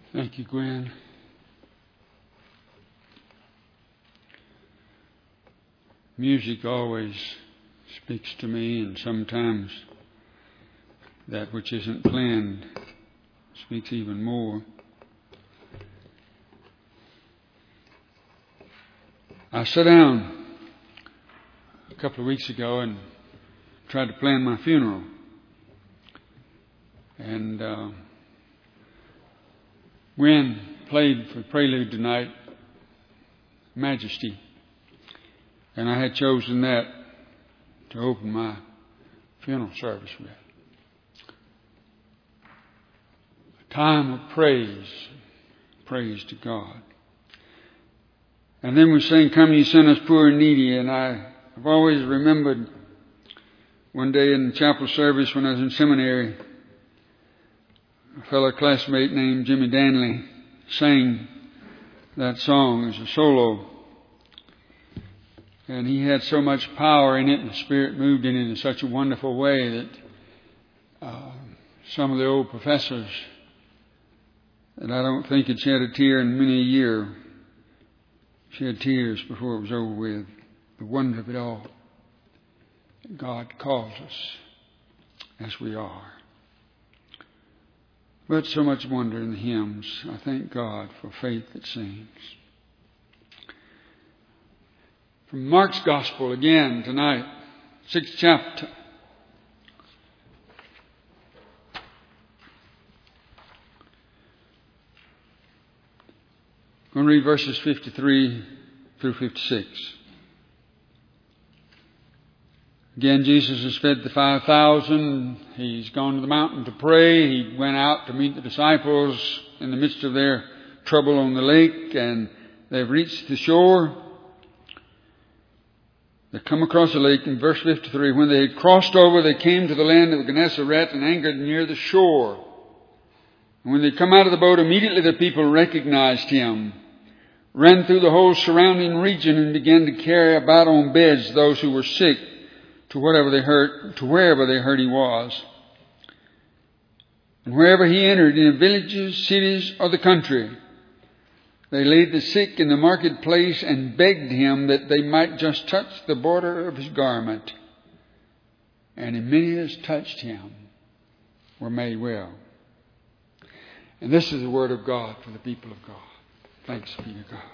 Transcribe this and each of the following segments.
Thank you, Gwen. Music always speaks to me, and sometimes that which isn't planned speaks even more. I sat down a couple of weeks ago and tried to plan my funeral. And Gwen played for Prelude tonight, Majesty. And I had chosen that to open my funeral service with. A time of praise to God. And then we sang, "Come Ye Sinners Poor and Needy," and I've always remembered one day in the chapel service when I was in seminary, a fellow classmate named Jimmy Danley sang that song as a solo. And he had so much power in it, and the Spirit moved in it in such a wonderful way that some of the old professors that I don't think had shed a tear in many a year shed tears before it was over with. The wonder of it all. God calls us as we are. But so much wonder in the hymns. I thank God for faith that sings. From Mark's Gospel again tonight, 6th chapter. I'm going to read verses 53 through 56. Again, Jesus has fed the 5,000. He's gone to the mountain to pray. He went out to meet the disciples in the midst of their trouble on the lake, and they've reached the shore. They come across the lake in verse 53. When they had crossed over, they came to the land of Gennesaret and anchored near the shore. And when they come out of the boat, immediately the people recognized him, ran through the whole surrounding region, and began to carry about on beds those who were sick to wherever they heard he was. And wherever he entered, in the villages, cities, or the country, they laid the sick in the marketplace and begged him that they might just touch the border of his garment. And many as touched him were made well. And this is the word of God for the people of God. Thanks be to God.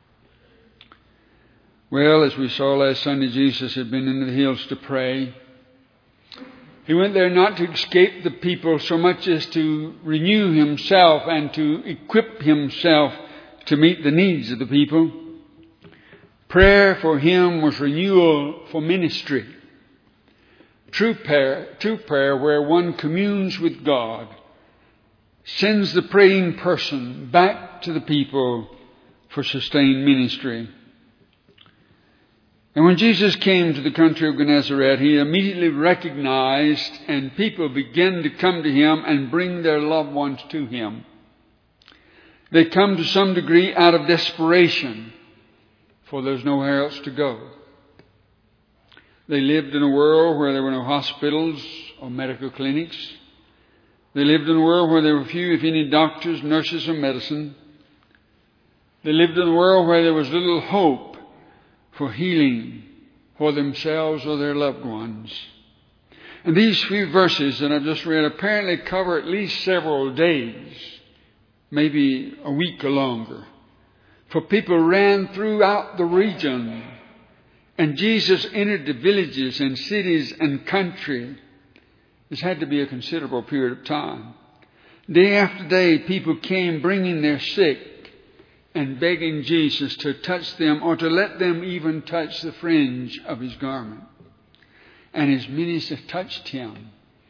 Well, as we saw last Sunday, Jesus had been into the hills to pray. He went there not to escape the people so much as to renew himself and to equip himself to meet the needs of the people. Prayer for him was renewal for ministry. True prayer where one communes with God sends the praying person back to the people for sustained ministry. And when Jesus came to the country of Gennesaret, he immediately recognized, and people began to come to him and bring their loved ones to him. They come to some degree out of desperation, for there's nowhere else to go. They lived in a world where there were no hospitals or medical clinics. They lived in a world where there were few, if any, doctors, nurses, or medicine. They lived in a world where there was little hope for healing for themselves or their loved ones. And these few verses that I've just read apparently cover at least several days, maybe a week or longer. For people ran throughout the region, and Jesus entered the villages and cities and country. This had to be a considerable period of time. Day after day, people came bringing their sick and begging Jesus to touch them, or to let them even touch the fringe of his garment. And as many as touched him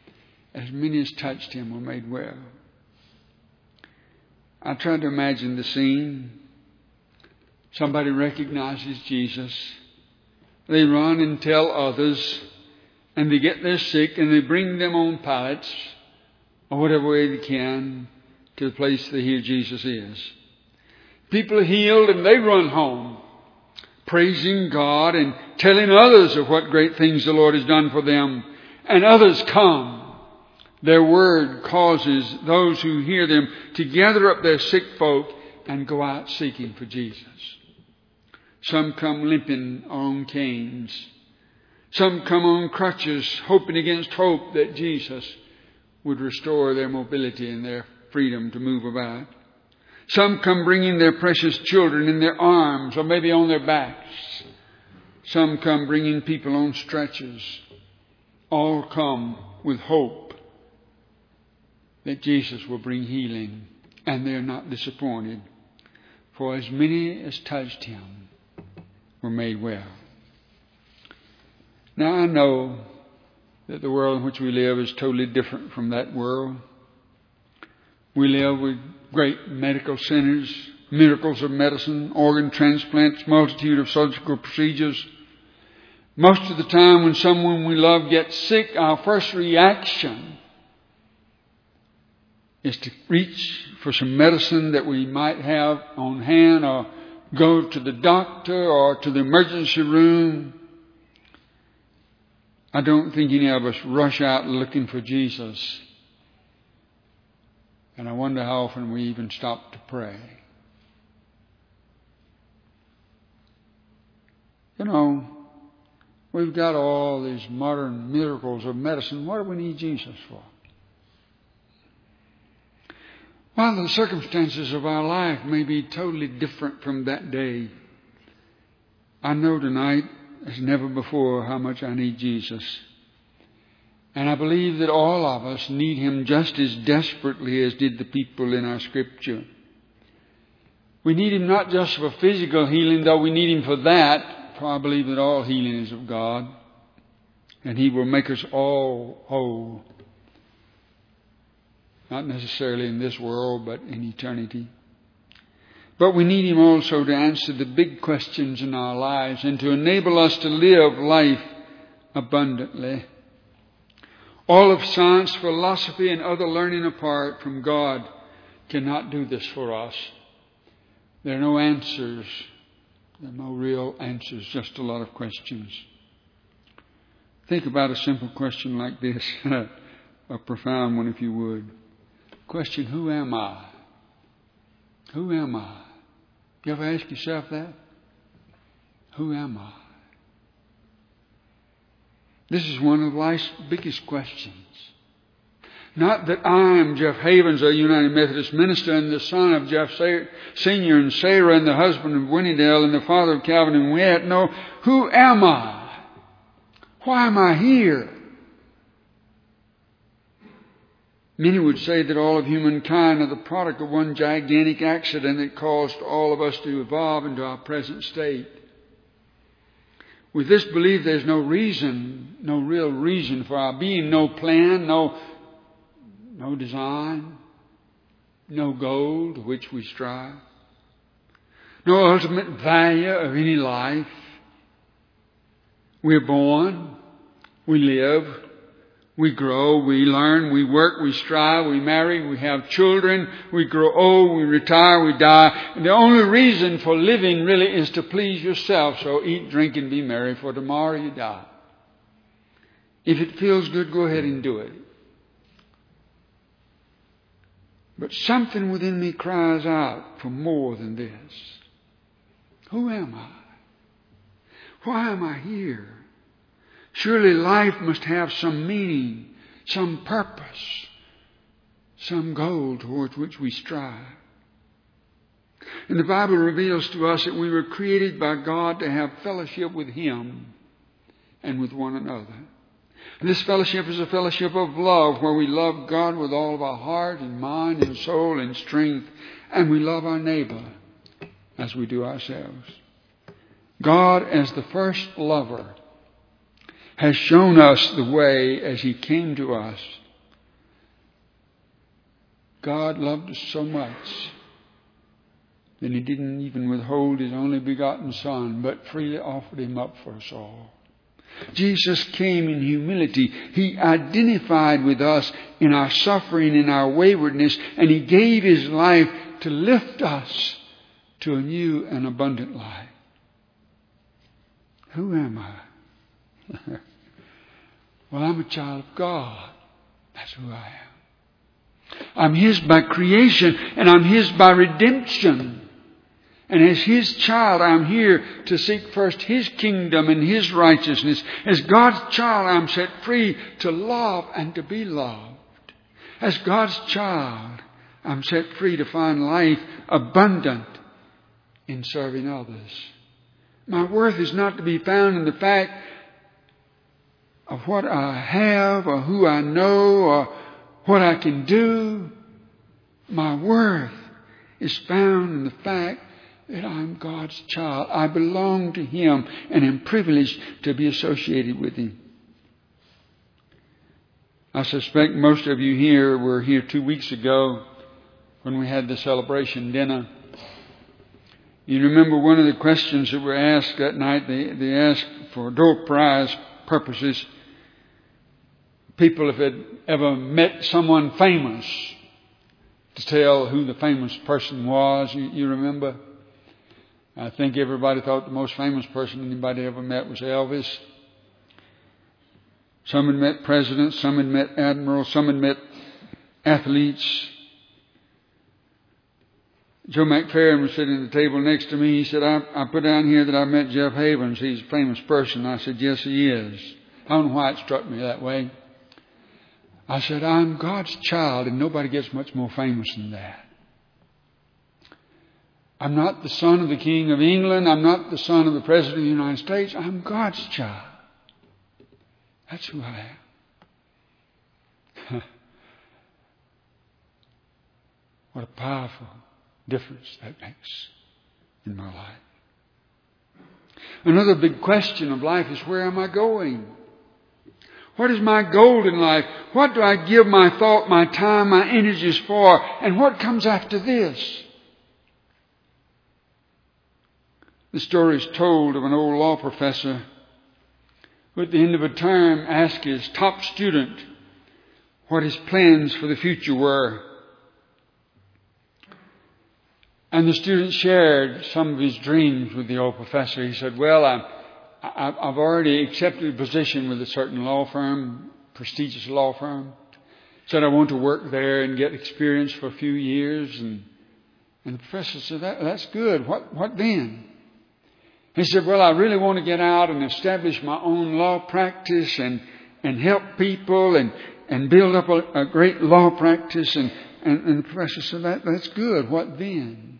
were made well. I tried to imagine the scene. Somebody recognizes Jesus. They run and tell others, and they get their sick, and they bring them on pallets, or whatever way they can, to the place they hear Jesus is. People are healed, and they run home, praising God and telling others of what great things the Lord has done for them. And others come Their word causes those who hear them to gather up their sick folk and go out seeking for Jesus. Some come limping on canes. Some come on crutches, hoping against hope that Jesus would restore their mobility and their freedom to move about. Some come bringing their precious children in their arms or maybe on their backs. Some come bringing people on stretchers. All come with hope that Jesus will bring healing, and they're not disappointed. For as many as touched him were made well. Now I know that the world in which we live is totally different from that world. We live with great medical centers, miracles of medicine, organ transplants, multitude of surgical procedures. Most of the time when someone we love gets sick, our first reaction is to reach for some medicine that we might have on hand or go to the doctor or to the emergency room. I don't think any of us rush out looking for Jesus. And I wonder how often we even stop to pray. You know, we've got all these modern miracles of medicine. What do we need Jesus for? While the circumstances of our life may be totally different from that day, I know tonight as never before how much I need Jesus. And I believe that all of us need him just as desperately as did the people in our scripture. We need him not just for physical healing, though we need him for that, for I believe that all healing is of God. And he will make us all whole. Not necessarily in this world, but in eternity. But we need him also to answer the big questions in our lives and to enable us to live life abundantly. All of science, philosophy, and other learning apart from God cannot do this for us. There are no answers. There are no real answers, just a lot of questions. Think about a simple question like this, a profound one if you would. Question, who am I? Who am I? You ever ask yourself that? Who am I? This is one of life's biggest questions. Not that I am Jeff Havens, a United Methodist minister, and the son of Jeff Sr. and Sarah, and the husband of Winnie Dale, and the father of Calvin and Wyatt. No, who am I? Why am I here? Many would say that all of humankind are the product of one gigantic accident that caused all of us to evolve into our present state. With this belief, there's no reason, no real reason for our being, no plan, no design, no goal to which we strive, no ultimate value of any life. We're born, we live, we grow, we learn, we work, we strive, we marry, we have children, we grow old, we retire, we die. And the only reason for living really is to please yourself. So eat, drink, and be merry, for tomorrow you die. If it feels good, go ahead and do it. But something within me cries out for more than this. Who am I? Why am I here? Surely life must have some meaning, some purpose, some goal towards which we strive. And the Bible reveals to us that we were created by God to have fellowship with him and with one another. And this fellowship is a fellowship of love, where we love God with all of our heart and mind and soul and strength, and we love our neighbor as we do ourselves. God, as the first lover, has shown us the way as he came to us. God loved us so much that he didn't even withhold his only begotten Son, but freely offered him up for us all. Jesus came in humility. He identified with us in our suffering, in our waywardness, and he gave his life to lift us to a new and abundant life. Who am I? Well, I'm a child of God. That's who I am. I'm His by creation, and I'm His by redemption. And as His child, I'm here to seek first His kingdom and His righteousness. As God's child, I'm set free to love and to be loved. As God's child, I'm set free to find life abundant in serving others. My worth is not to be found in the fact of what I have or who I know or what I can do. My worth is found in the fact that I'm God's child. I belong to Him and am privileged to be associated with Him. I suspect most of you here were here 2 weeks ago when we had the celebration dinner. You remember one of the questions that were asked that night. They asked for door prize purposes. People if had ever met someone famous to tell who the famous person was. You remember? I think everybody thought the most famous person anybody ever met was Elvis. Some had met presidents, some had met admirals, some had met athletes. Joe McFerrin was sitting at the table next to me. He said, I put down here that I met Jeff Havens. He's a famous person. I said, yes, he is. I don't know why it struck me that way. I said, I'm God's child, and nobody gets much more famous than that. I'm not the son of the King of England. I'm not the son of the President of the United States. I'm God's child. That's who I am. What a powerful difference that makes in my life. Another big question of life is, where am I going? What is my goal in life? What do I give my thought, my time, my energies for? And what comes after this? The story is told of an old law professor who at the end of a term asked his top student what his plans for the future were. And the student shared some of his dreams with the old professor. He said, well, I've already accepted a position with a certain law firm, prestigious law firm. Said I want to work there and get experience for a few years. And the professor said, that's good. What then? He said, well, I really want to get out and establish my own law practice and help people and build up a great law practice. And the professor said, that's good. What then?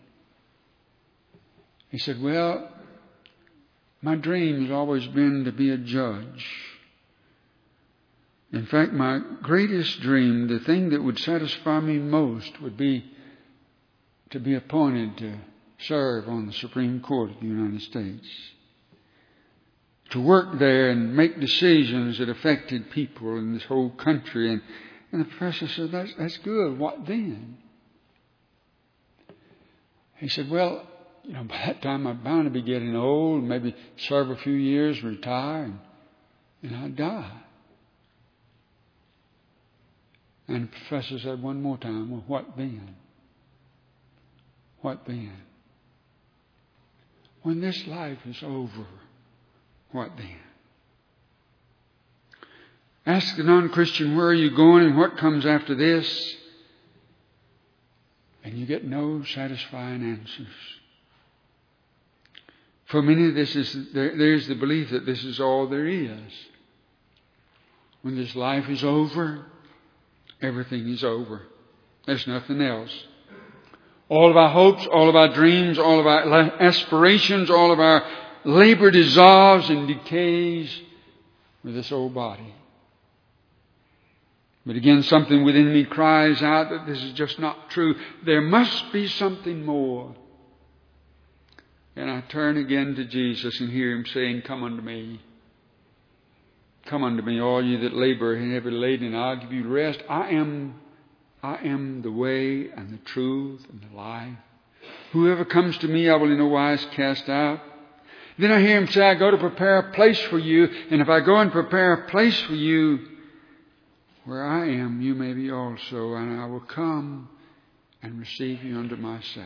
He said, well, my dream has always been to be a judge. In fact, my greatest dream, the thing that would satisfy me most, would be to be appointed to serve on the Supreme Court of the United States. To work there and make decisions that affected people in this whole country. And the professor said, that's good. What then? He said, well, by that time I'm bound to be getting old, maybe serve a few years, retire, and I'd die. And the professor said one more time, well, what then? What then? When this life is over, what then? Ask the non-Christian, where are you going and what comes after this? And you get no satisfying answers. For many, there's the belief that this is all there is. When this life is over, everything is over. There's nothing else. All of our hopes, all of our dreams, all of our aspirations, all of our labor dissolves and decays with this old body. But again, something within me cries out that this is just not true. There must be something more. And I turn again to Jesus and hear Him saying, come unto me. Come unto me, all you that labor and heavy laden, and I'll give you rest. I am the way and the truth and the life. Whoever comes to me, I will in no wise cast out. Then I hear Him say, I go to prepare a place for you. And if I go and prepare a place for you, where I am, you may be also. And I will come and receive you unto myself.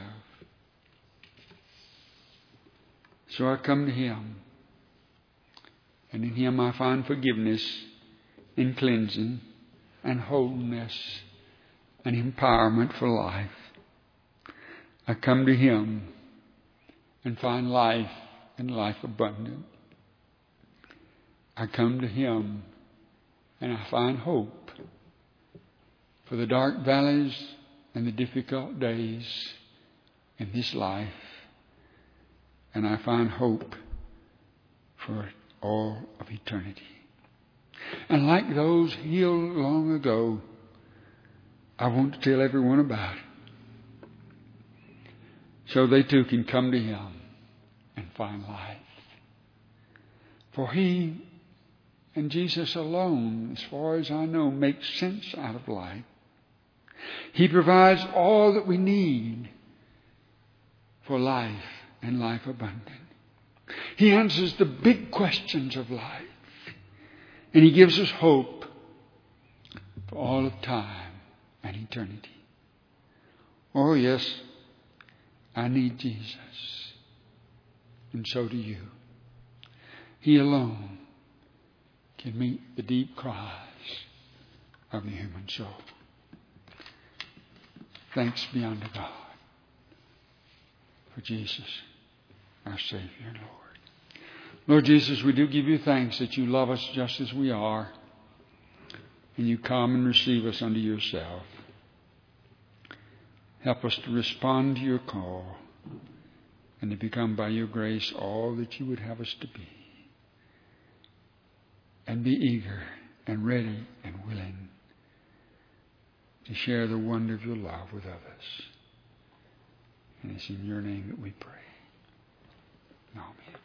So I come to Him. And in Him I find forgiveness and cleansing. and wholeness and empowerment for life. I come to Him and find life and life abundant. I come to Him and I find hope for the dark valleys and the difficult days in this life. And I find hope for all of eternity. And like those healed long ago, I want to tell everyone about it, so they too can come to Him and find life. For He and Jesus alone, as far as I know, makes sense out of life. He provides all that we need for life and life abundant. He answers the big questions of life. And He gives us hope for all of time and eternity. Oh yes, I need Jesus. And so do you. He alone can meet the deep cries of the human soul. Thanks be unto God for Jesus, our Savior and Lord. Lord Jesus, we do give you thanks that you love us just as we are, and you come and receive us unto yourself. Help us to respond to your call and to become by your grace all that you would have us to be. And be eager and ready and willing to share the wonder of your love with others. And it's in your name that we pray. Amen.